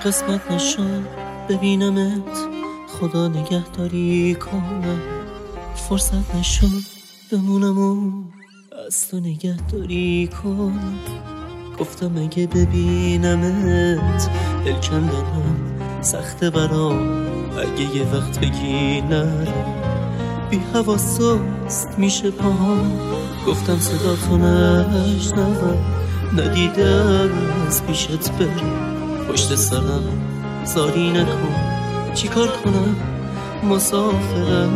قسمت نشد ببینمت، خدا نگهداری کنم. فرصت نشد بمونم و از تو نگهداری کنم. گفتم اگه ببینمت دل کندنم سخته برام، اگه یه وقت بگی نرم بی حواسست میشه پاهم. گفتم صدا تو نشنوم، ندیدم از پیشت برم. پشت سرم زاری نکن، چی کار کنم مسافرم.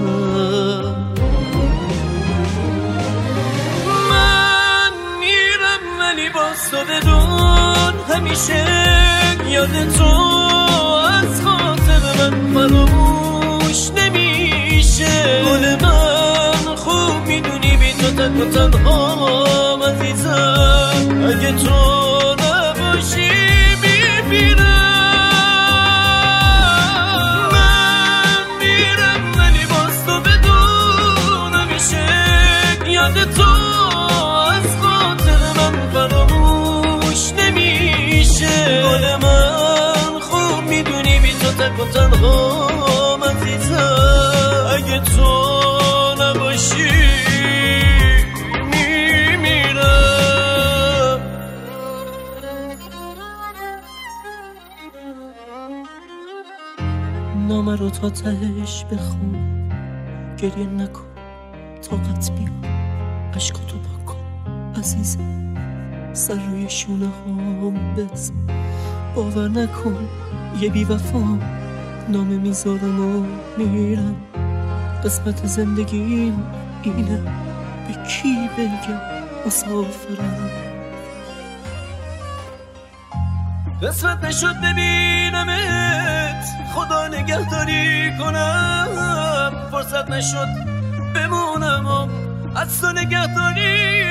من میرم ولی باز تو بدون، همیشه یاد تو از خاطر من فراموش نمیشه. گل من خوب میدونی بی تو تک و تنهام عزیزم، اگه تو نباشی میمیرم. من میرم ولی باز تو بدون، همیشه یاد تو از خاطر من فراموش نمیشه. گل من خوب میدونی بی تو تک و تنهام عزیزم، اگه تو نباشی نامه رو تا تهش بخون، گریه نکن طاقت بیار، عشقاتو پاک کن عزیزم، سر روی شونه هم بزن. باور نکن یه بی وفام، نامه میذارم و میرم. قسمت زندگیم اینه، به کی بگم مسافرم. قسمت نشد ببینمت، خدا نگهداری کنم. فرصت نشد بمونم و از تو نگهداری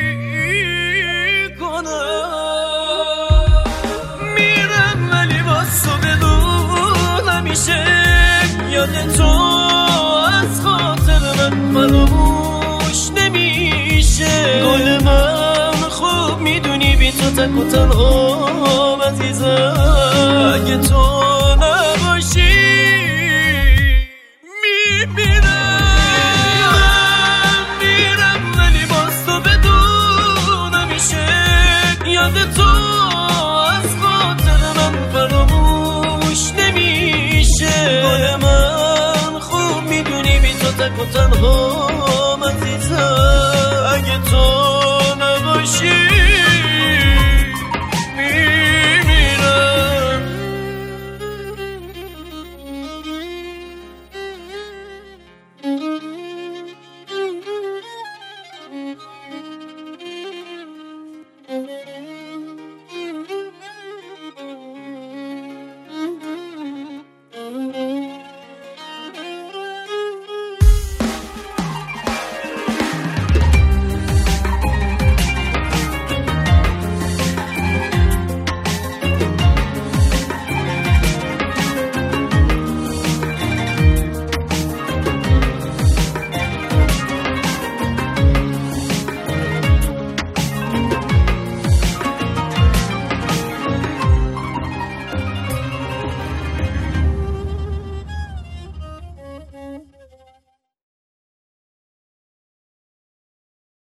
کنم. میرم ولی باز تو بدون، همیشه یاد تو از خاطر من فراموش نمیشه. گل من خوب میدونی بی تو تک و تنهام عزیزم، اگه تو نباشی میمیرم. من میرم ولی باز تو بدون، همیشه یاد تو از خاطر من فراموش نمیشه. گل من خوب میدونی بی تو تک و تنهام عزیزم، اگه تو نباشی